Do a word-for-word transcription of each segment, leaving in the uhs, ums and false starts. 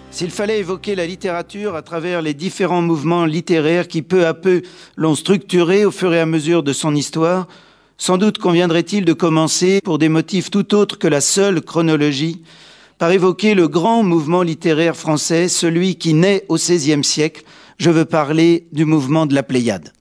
S'il fallait évoquer la littérature à travers les différents mouvements littéraires qui peu à peu l'ont structurée au fur et à mesure de son histoire, sans doute conviendrait-il de commencer, pour des motifs tout autres que la seule chronologie, par évoquer le grand mouvement littéraire français, celui qui naît au seizième siècle. Je veux parler du mouvement de la Pléiade.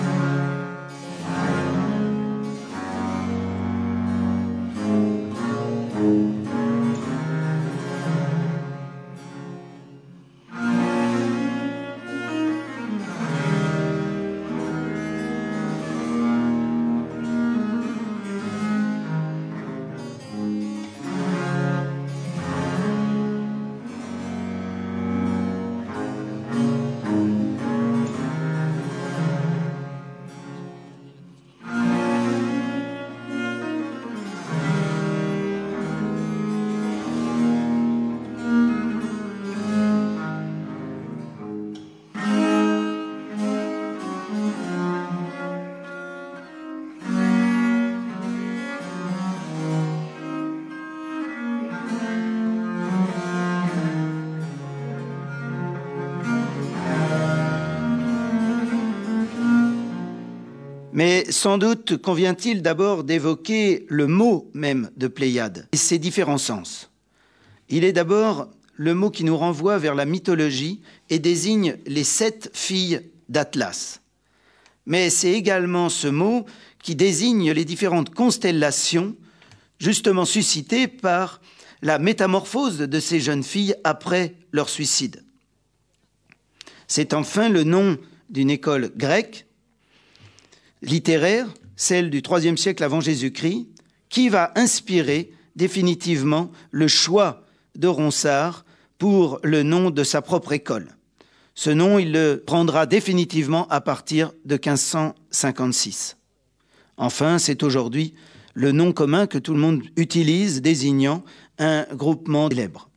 Mais sans doute convient-il d'abord d'évoquer le mot même de Pléiade et ses différents sens. Il est d'abord le mot qui nous renvoie vers la mythologie et désigne les sept filles d'Atlas. Mais c'est également ce mot qui désigne les différentes constellations justement suscitées par la métamorphose de ces jeunes filles après leur suicide. C'est enfin le nom d'une école grecque littéraire, celle du troisième siècle avant Jésus-Christ, qui va inspirer définitivement le choix de Ronsard pour le nom de sa propre école. Ce nom, il le prendra définitivement à partir de quinze cent cinquante-six. Enfin, c'est aujourd'hui le nom commun que tout le monde utilise désignant un groupement célèbre.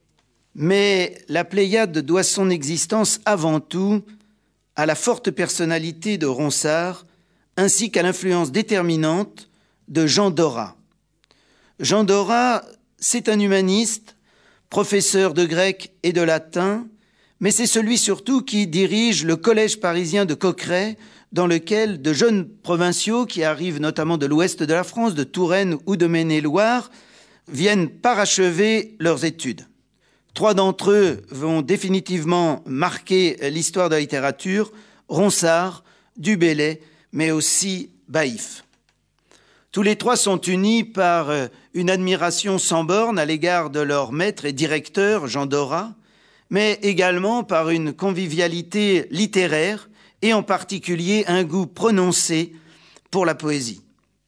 Mais la Pléiade doit son existence avant tout à la forte personnalité de Ronsard, ainsi qu'à l'influence déterminante de Jean Dorat. Jean Dorat, c'est un humaniste, professeur de grec et de latin, mais c'est celui surtout qui dirige le collège parisien de Coqueret, dans lequel de jeunes provinciaux qui arrivent notamment de l'ouest de la France, de Touraine ou de Maine-et-Loire, viennent parachever leurs études. Trois d'entre eux vont définitivement marquer l'histoire de la littérature, Ronsard, Du Bellay, mais aussi Baïf. Tous les trois sont unis par une admiration sans borne à l'égard de leur maître et directeur, Jean Dorat, mais également par une convivialité littéraire et en particulier un goût prononcé pour la poésie.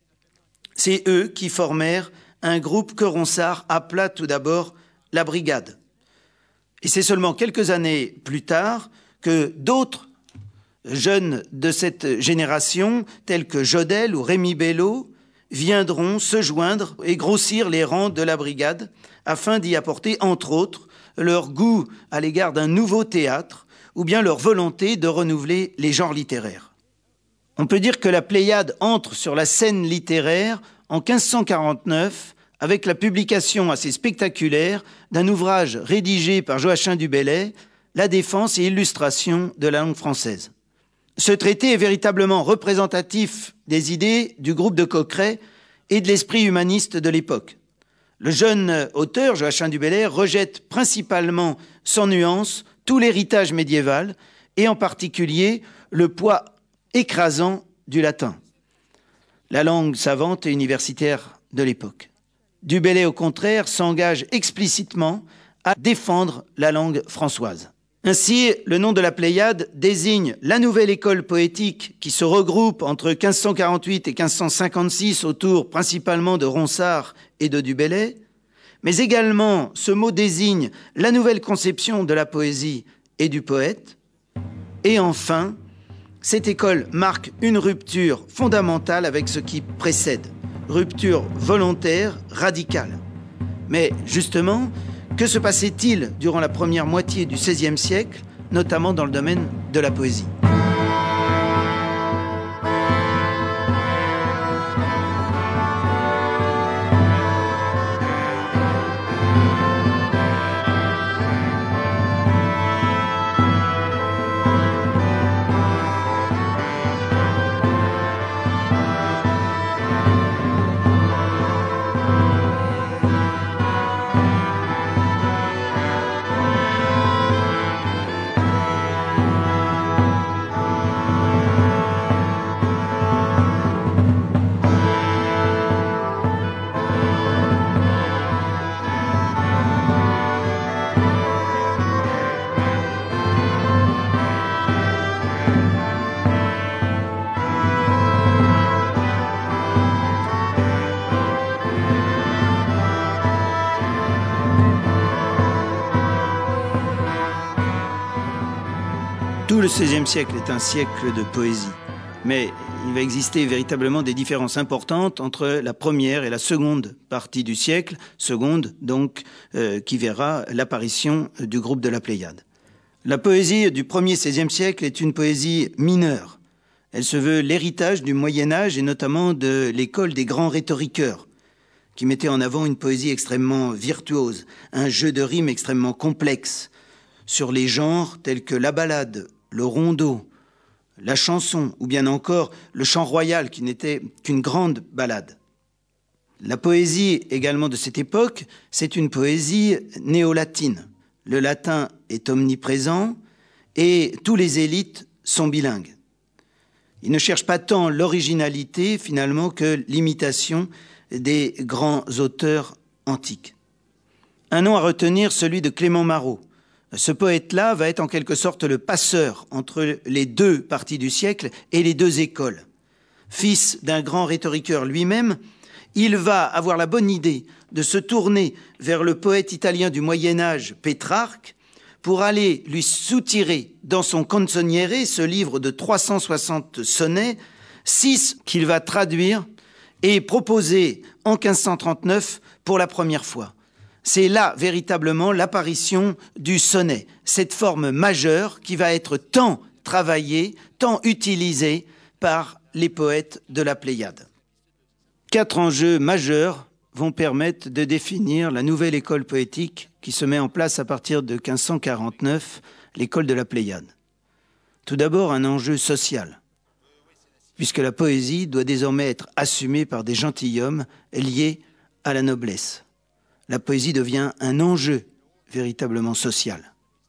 C'est eux qui formèrent un groupe que Ronsard appela tout d'abord la Brigade. Et c'est seulement quelques années plus tard que d'autres jeunes de cette génération, tels que Jodelle ou Rémi Bello, viendront se joindre et grossir les rangs de la Brigade afin d'y apporter, entre autres, leur goût à l'égard d'un nouveau théâtre ou bien leur volonté de renouveler les genres littéraires. On peut dire que la Pléiade entre sur la scène littéraire en quinze cent quarante-neuf avec la publication assez spectaculaire d'un ouvrage rédigé par Joachim du Bellay, La défense et illustration de la langue française. Ce traité est véritablement représentatif des idées du groupe de Coqueret et de l'esprit humaniste de l'époque. Le jeune auteur, Joachim du Bellay, rejette principalement sans nuance tout l'héritage médiéval et en particulier le poids écrasant du latin, la langue savante et universitaire de l'époque. Du Bellay, au contraire, s'engage explicitement à défendre la langue françoise. Ainsi, le nom de la Pléiade désigne la nouvelle école poétique qui se regroupe entre quinze cent quarante-huit et quinze cent cinquante-six autour principalement de Ronsard et de Du Bellay, mais également ce mot désigne la nouvelle conception de la poésie et du poète. Et enfin, cette école marque une rupture fondamentale avec ce qui précède, rupture volontaire, radicale. Mais justement, que se passait-il durant la première moitié du seizième siècle, notamment dans le domaine de la poésie ? Tout le seizième siècle est un siècle de poésie. Mais il va exister véritablement des différences importantes entre la première et la seconde partie du siècle, seconde donc euh, qui verra l'apparition du groupe de la Pléiade. La poésie du premier seizième siècle est une poésie mineure. Elle se veut l'héritage du Moyen-Âge et notamment de l'école des grands rhétoriqueurs, qui mettaient en avant une poésie extrêmement virtuose, un jeu de rimes extrêmement complexe, sur les genres tels que la ballade, le rondeau, la chanson, ou bien encore le chant royal, qui n'était qu'une grande ballade. La poésie également de cette époque, c'est une poésie néo-latine. Le latin est omniprésent et tous les élites sont bilingues. Ils ne cherchent pas tant l'originalité finalement que l'imitation des grands auteurs antiques. Un nom à retenir, celui de Clément Marot. Ce poète-là va être en quelque sorte le passeur entre les deux parties du siècle et les deux écoles. Fils d'un grand rhétoriqueur lui-même, il va avoir la bonne idée de se tourner vers le poète italien du Moyen-Âge, Pétrarque, pour aller lui soutirer dans son Canzoniere, ce livre de trois cent soixante sonnets, six qu'il va traduire et proposer en quinze cent trente-neuf pour la première fois. C'est là, véritablement, l'apparition du sonnet, cette forme majeure qui va être tant travaillée, tant utilisée par les poètes de la Pléiade. Quatre enjeux majeurs vont permettre de définir la nouvelle école poétique qui se met en place à partir de quinze cent quarante-neuf, l'école de la Pléiade. Tout d'abord, un enjeu social, puisque la poésie doit désormais être assumée par des gentilshommes liés à la noblesse. La poésie devient un enjeu véritablement social.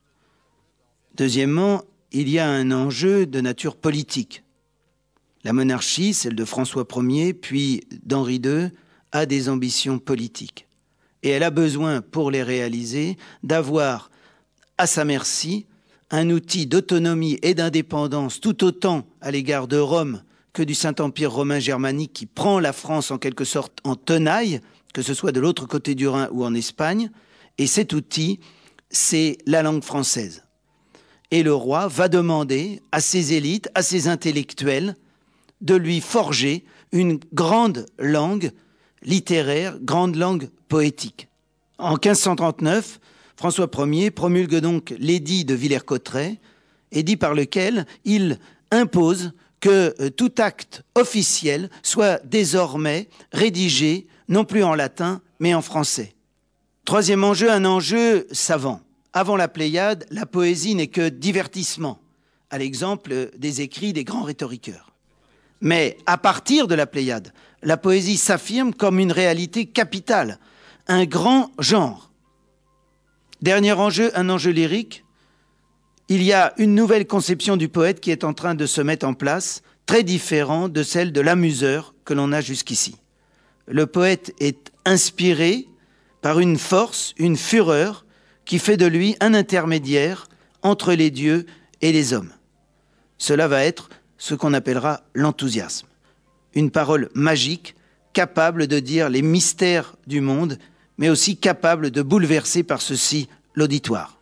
Deuxièmement, il y a un enjeu de nature politique. La monarchie, celle de François Ier, puis d'Henri deux, a des ambitions politiques. Et elle a besoin, pour les réaliser, d'avoir à sa merci un outil d'autonomie et d'indépendance tout autant à l'égard de Rome que du Saint-Empire romain germanique qui prend la France en quelque sorte en tenaille, que ce soit de l'autre côté du Rhin ou en Espagne, et cet outil, c'est la langue française. Et le roi va demander à ses élites, à ses intellectuels, de lui forger une grande langue littéraire, grande langue poétique. En quinze cent trente-neuf, François Ier promulgue donc l'édit de Villers-Cotterêts, édit par lequel il impose que tout acte officiel soit désormais rédigé non plus en latin, mais en français. Troisième enjeu, un enjeu savant. Avant la Pléiade, la poésie n'est que divertissement, à l'exemple des écrits des grands rhétoriqueurs. Mais à partir de la Pléiade, la poésie s'affirme comme une réalité capitale, un grand genre. Dernier enjeu, un enjeu lyrique. Il y a une nouvelle conception du poète qui est en train de se mettre en place, très différente de celle de l'amuseur que l'on a jusqu'ici. Le poète est inspiré par une force, une fureur, qui fait de lui un intermédiaire entre les dieux et les hommes. Cela va être ce qu'on appellera l'enthousiasme. Une parole magique, capable de dire les mystères du monde, mais aussi capable de bouleverser par ceci l'auditoire.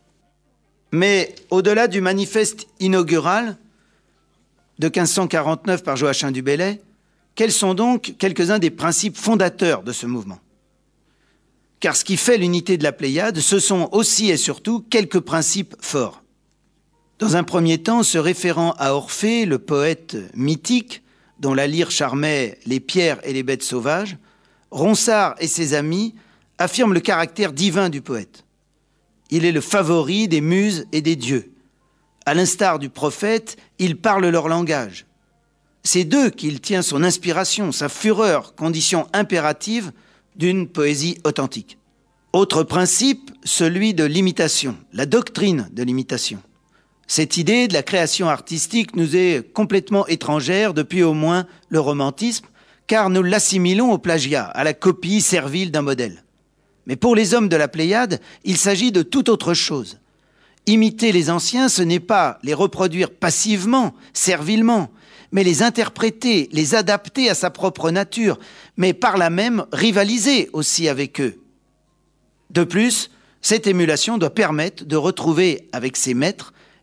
Mais au-delà du manifeste inaugural de quinze cent quarante-neuf par Joachim du Bellay, quels sont donc quelques-uns des principes fondateurs de ce mouvement? Car ce qui fait l'unité de la Pléiade, ce sont aussi et surtout quelques principes forts. Dans un premier temps, se référant à Orphée, le poète mythique, dont la lyre charmait les pierres et les bêtes sauvages, Ronsard et ses amis affirment le caractère divin du poète. Il est le favori des muses et des dieux. À l'instar du prophète, il parle leur langage. C'est d'eux qu'il tient son inspiration, sa fureur, condition impérative d'une poésie authentique. Autre principe, celui de l'imitation, la doctrine de l'imitation. Cette idée de la création artistique nous est complètement étrangère depuis au moins le romantisme, car nous l'assimilons au plagiat, à la copie servile d'un modèle. Mais pour les hommes de la Pléiade, il s'agit de tout autre chose. Imiter les anciens, ce n'est pas les reproduire passivement, servilement, mais les interpréter, les adapter à sa propre nature, mais par là même rivaliser aussi avec eux. De plus, cette émulation doit permettre de retrouver avec ses maîtres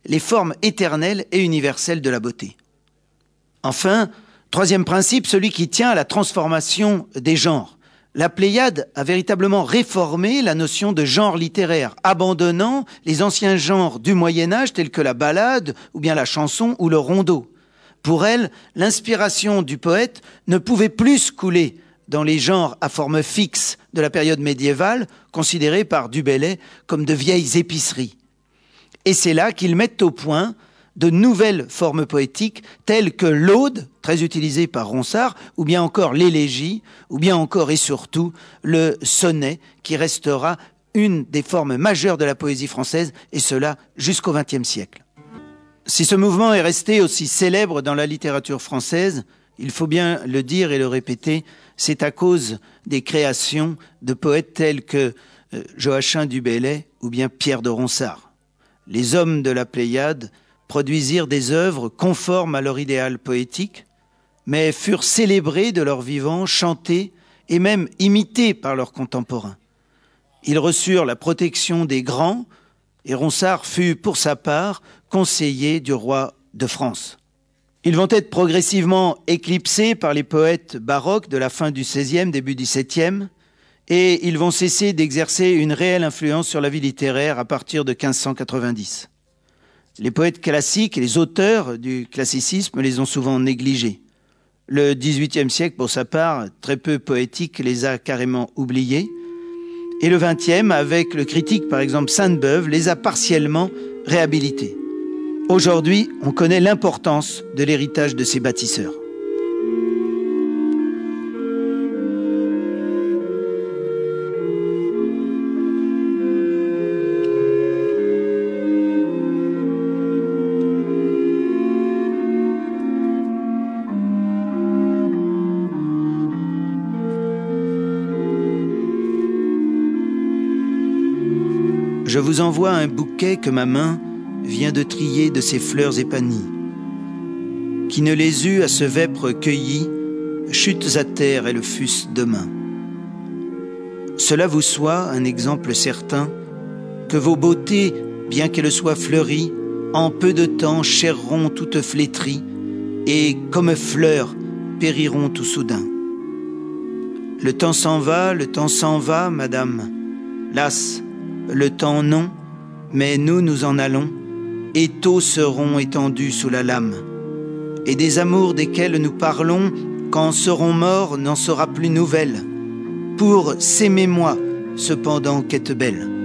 les formes éternelles et universelles de la beauté. Enfin, troisième principe, celui qui tient à la transformation des genres. La Pléiade a véritablement réformé la notion de genre littéraire, abandonnant les anciens genres du Moyen-Âge tels que la ballade, ou bien la chanson ou le rondeau. Pour elle, l'inspiration du poète ne pouvait plus couler dans les genres à forme fixe de la période médiévale, considérés par Du Bellay comme de vieilles épiceries. Et c'est là qu'ils mettent au point de nouvelles formes poétiques telles que l'aude, très utilisée par Ronsard, ou bien encore l'élégie, ou bien encore et surtout le sonnet, qui restera une des formes majeures de la poésie française, et cela jusqu'au vingtième siècle. Si ce mouvement est resté aussi célèbre dans la littérature française, il faut bien le dire et le répéter, c'est à cause des créations de poètes tels que euh, Joachim du Bellay ou bien Pierre de Ronsard. Les hommes de la Pléiade produisirent des œuvres conformes à leur idéal poétique, mais furent célébrés de leur vivant, chantés et même imités par leurs contemporains. Ils reçurent la protection des grands, et Ronsard fut, pour sa part, conseiller du roi de France. Ils vont être progressivement éclipsés par les poètes baroques de la fin du seizième, début du septième, et ils vont cesser d'exercer une réelle influence sur la vie littéraire à partir de quinze cent quatre-vingt-dix. Les poètes classiques et les auteurs du classicisme les ont souvent négligés. Le dix-huitième siècle, pour sa part, très peu poétique, les a carrément oubliés. Et le vingtième, avec le critique par exemple Sainte-Beuve, les a partiellement réhabilités. Aujourd'hui, on connaît l'importance de l'héritage de ces bâtisseurs. Je vous envoie un bouquet que ma main vient de trier de ces fleurs épanouies. Qui ne les eût à ce vêpre cueilli, chutes à terre et le fussent demain. Cela vous soit un exemple certain, que vos beautés, bien qu'elles soient fleuries, en peu de temps chéreront toutes flétries, et comme fleurs, périront tout soudain. Le temps s'en va, le temps s'en va, madame. Las, le temps non, mais nous, nous en allons, et tôt seront étendus sous la lame. Et des amours desquels nous parlons, quand serons morts, n'en sera plus nouvelle. Pour s'aimer moi, cependant qu'être belle.